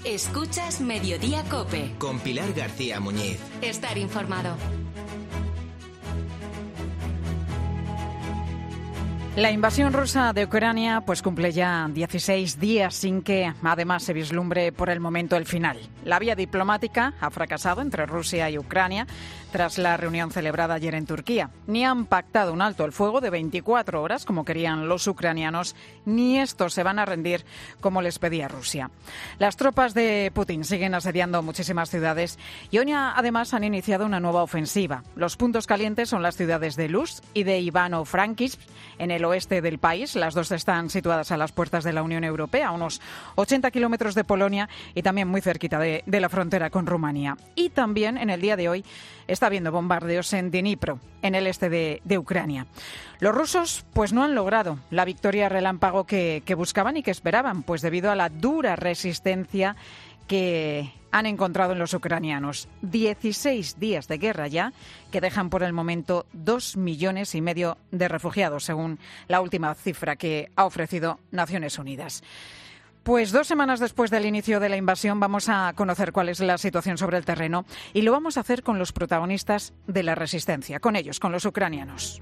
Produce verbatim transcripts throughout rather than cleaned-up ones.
Escuchas Mediodía COPE. Con Pilar García Muñiz. Estar informado. La invasión rusa de Ucrania pues cumple ya dieciséis días sin que además se vislumbre por el momento el final. La vía diplomática ha fracasado entre Rusia y Ucrania tras la reunión celebrada ayer en Turquía. Ni han pactado un alto el fuego de veinticuatro horas como querían los ucranianos, ni estos se van a rendir como les pedía Rusia. Las tropas de Putin siguen asediando muchísimas ciudades y hoy además han iniciado una nueva ofensiva. Los puntos calientes son las ciudades de Luz y de Ivano-Frankivsk en el oeste del país. Las dos están situadas a las puertas de la Unión Europea, a unos ochenta kilómetros de Polonia y también muy cerquita de, de la frontera con Rumanía. Y también en el día de hoy está habiendo bombardeos en Dnipro, en el este de, de Ucrania. Los rusos pues no han logrado la victoria relámpago que, que buscaban y que esperaban, pues debido a la dura resistencia que han encontrado en los ucranianos. dieciséis días de guerra ya, que dejan por el momento dos millones y medio de refugiados, según la última cifra que ha ofrecido Naciones Unidas. Pues dos semanas después del inicio de la invasión vamos a conocer cuál es la situación sobre el terreno y lo vamos a hacer con los protagonistas de la resistencia, con ellos, con los ucranianos.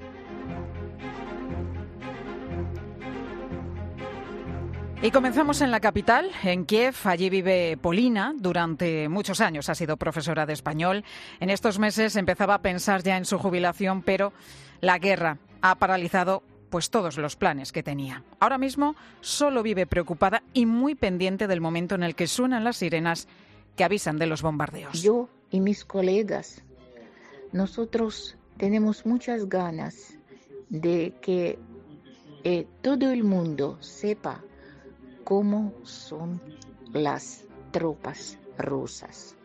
Y comenzamos en la capital, en Kiev. Allí vive Polina. Durante muchos años ha sido profesora de español. En estos meses empezaba a pensar ya en su jubilación, pero la guerra ha paralizado pues todos los planes que tenía. Ahora mismo solo vive preocupada y muy pendiente del momento en el que suenan las sirenas que avisan de los bombardeos. Yo y mis colegas, nosotros tenemos muchas ganas de que eh, todo el mundo sepa cómo son las tropas rusas.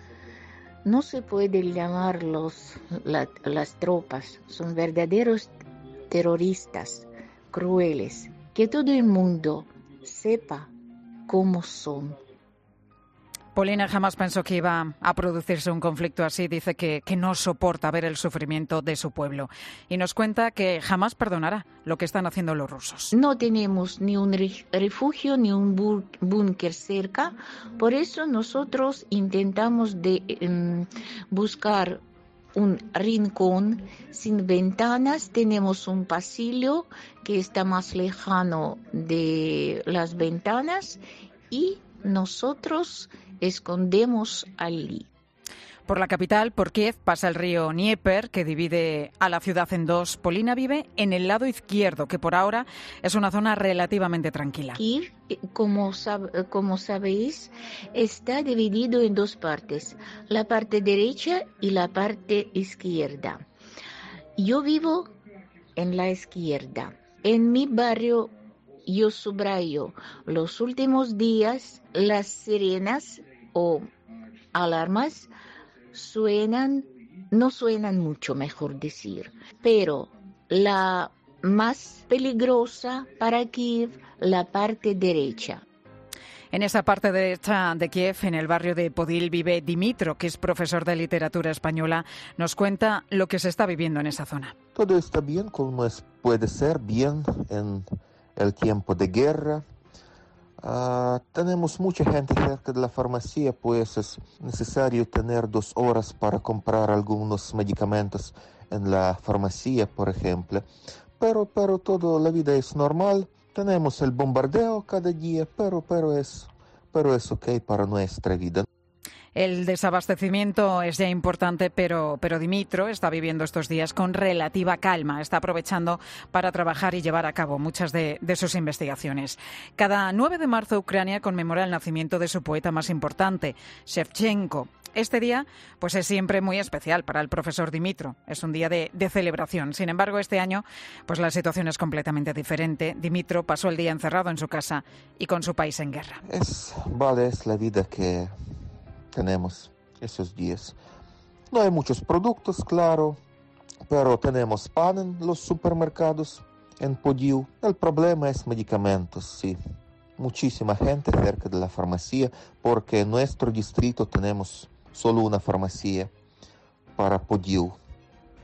No se puede llamarlos la, las tropas, son verdaderos terroristas, crueles. Que todo el mundo sepa cómo son. Polina jamás pensó que iba a producirse un conflicto así. Dice que, que no soporta ver el sufrimiento de su pueblo. Y nos cuenta que jamás perdonará lo que están haciendo los rusos. No tenemos ni un refugio ni un búnker cerca. Por eso nosotros intentamos de, um, buscar un rincón sin ventanas. Tenemos un pasillo que está más lejano de las ventanas y nosotros escondemos allí. Por la capital, por Kiev, pasa el río Dnieper, que divide a la ciudad en dos. Polina vive en el lado izquierdo, que por ahora es una zona relativamente tranquila. Kiev, como, sab- como sabéis, está dividido en dos partes, la parte derecha y la parte izquierda. Yo vivo en la izquierda. En mi barrio, yo subrayo los últimos días, las sirenas o alarmas suenan, no suenan mucho, mejor decir, pero la más peligrosa para Kiev, la parte derecha. En esa parte derecha de Kiev, en el barrio de Podil, vive Dimitro, que es profesor de literatura española. Nos cuenta lo que se está viviendo en esa zona. Todo está bien como es, puede ser bien en el tiempo de guerra. Uh, tenemos mucha gente cerca de la farmacia, pues es necesario tener dos horas para comprar algunos medicamentos en la farmacia, por ejemplo. Pero, pero toda la vida es normal. Tenemos el bombardeo cada día, pero, pero, es, pero es ok para nuestra vida. El desabastecimiento es ya importante, pero, pero Dimitro está viviendo estos días con relativa calma. Está aprovechando para trabajar y llevar a cabo muchas de, de sus investigaciones. Cada nueve de marzo Ucrania conmemora el nacimiento de su poeta más importante, Shevchenko. Este día pues es siempre muy especial para el profesor Dimitro. Es un día de, de celebración. Sin embargo, este año pues la situación es completamente diferente. Dimitro pasó el día encerrado en su casa y con su país en guerra. Es, vale, es la vida que tenemos esos días. No hay muchos productos, claro, pero tenemos pan en los supermercados, en Podil. El problema es medicamentos, sí. Muchísima gente cerca de la farmacia, porque en nuestro distrito tenemos solo una farmacia para Podil.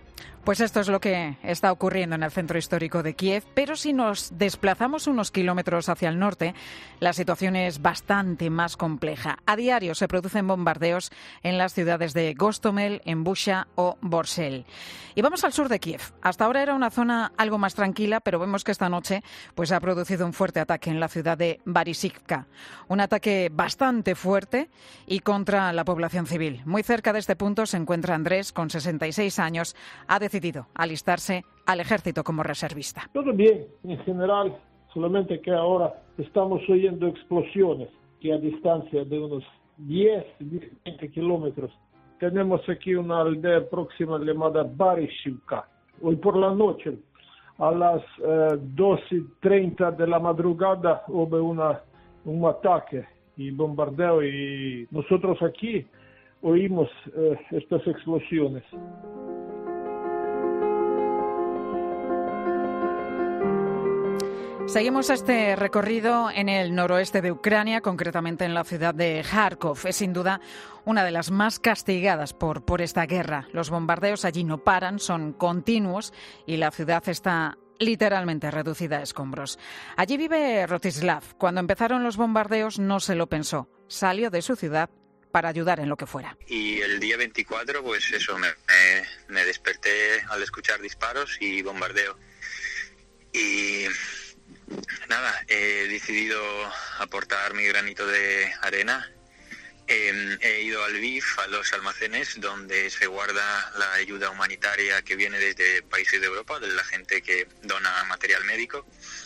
Pues esto es lo que está ocurriendo en el centro histórico de Kiev, pero si nos desplazamos unos kilómetros hacia el norte, la situación es bastante más compleja. A diario se producen bombardeos en las ciudades de Gostomel, en Busha o Borsel. Y vamos al sur de Kiev. Hasta ahora era una zona algo más tranquila, pero vemos que esta noche pues, ha producido un fuerte ataque en la ciudad de Barisivka. Un ataque bastante fuerte y contra la población civil. Muy cerca de este punto se encuentra Andrés, con sesenta y seis años, ha decidido alistarse al ejército como reservista. Todo bien, en general, solamente que ahora estamos oyendo explosiones que a distancia de unos diez, veinte kilómetros. Tenemos aquí una aldea próxima llamada Barisivka. Hoy por la noche, a las eh, doce y treinta de la madrugada, hubo una, un ataque y bombardeo y nosotros aquí oímos eh, estas explosiones. Seguimos este recorrido en el noroeste de Ucrania, concretamente en la ciudad de Kharkov. Es sin duda una de las más castigadas por, por esta guerra. Los bombardeos allí no paran, son continuos y la ciudad está literalmente reducida a escombros. Allí vive Rostislav. Cuando empezaron los bombardeos no se lo pensó. Salió de su ciudad para ayudar en lo que fuera. Y el día veinticuatro, pues eso, me, me, me desperté al escuchar disparos y bombardeo. Y nada, he decidido aportar mi granito de arena. Eh, he ido a Lviv, a los almacenes donde se guarda la ayuda humanitaria que viene desde países de Europa, de la gente que dona material médico,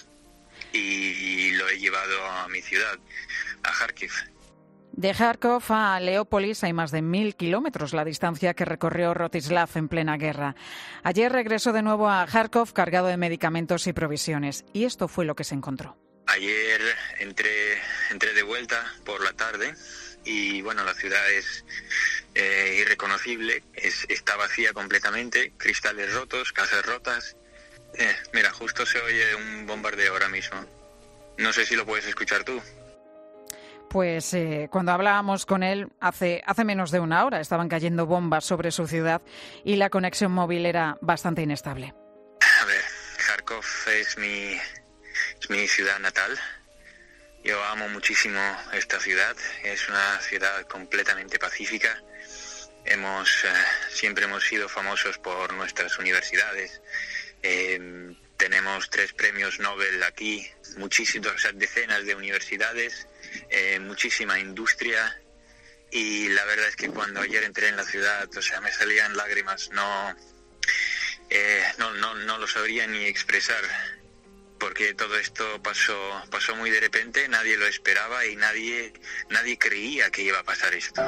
y lo he llevado a mi ciudad, a Kharkiv. De Kharkov a Leópolis hay más de mil kilómetros, la distancia que recorrió Rostislav en plena guerra. Ayer regresó de nuevo a Kharkov cargado de medicamentos y provisiones. Y esto fue lo que se encontró. Ayer entré, entré de vuelta por la tarde y bueno, la ciudad es eh, irreconocible, es, está vacía completamente, cristales rotos, casas rotas. Eh, mira, justo se oye un bombardeo ahora mismo. No sé si lo puedes escuchar tú. Pues eh, cuando hablábamos con él hace, hace menos de una hora estaban cayendo bombas sobre su ciudad y la conexión móvil era bastante inestable. A ver, Kharkov es mi, es mi ciudad natal. Yo amo muchísimo esta ciudad. Es una ciudad completamente pacífica. Hemos eh, siempre hemos sido famosos por nuestras universidades. Eh, tenemos tres premios Nobel aquí, muchísimas, o sea, decenas de universidades. Eh, muchísima industria y la verdad es que cuando ayer entré en la ciudad, o sea, me salían lágrimas, no, eh, no, no, no lo sabría ni expresar, porque todo esto pasó, pasó muy de repente, nadie lo esperaba y nadie, nadie creía que iba a pasar esto.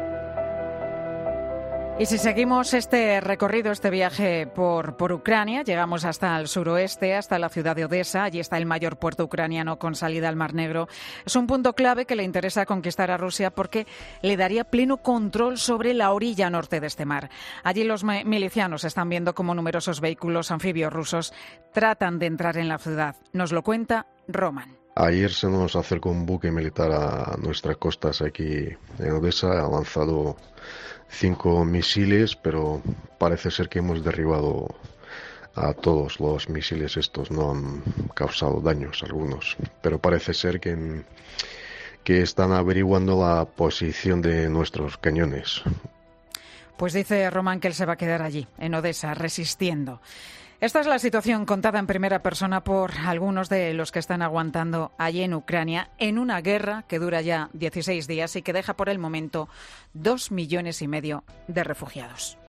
Y si seguimos este recorrido, este viaje por, por Ucrania, llegamos hasta el suroeste, hasta la ciudad de Odesa. Allí está el mayor puerto ucraniano con salida al Mar Negro. Es un punto clave que le interesa conquistar a Rusia porque le daría pleno control sobre la orilla norte de este mar. Allí los milicianos están viendo cómo numerosos vehículos anfibios rusos tratan de entrar en la ciudad. Nos lo cuenta Roman. Ayer se nos acercó un buque militar a nuestras costas aquí en Odesa. Ha lanzado cinco misiles, pero parece ser que hemos derribado a todos los misiles estos. No han causado daños algunos, pero parece ser que, que están averiguando la posición de nuestros cañones. Pues dice Román que él se va a quedar allí, en Odesa, resistiendo. Esta es la situación contada en primera persona por algunos de los que están aguantando allí en Ucrania en una guerra que dura ya dieciséis días y que deja por el momento dos millones y medio de refugiados.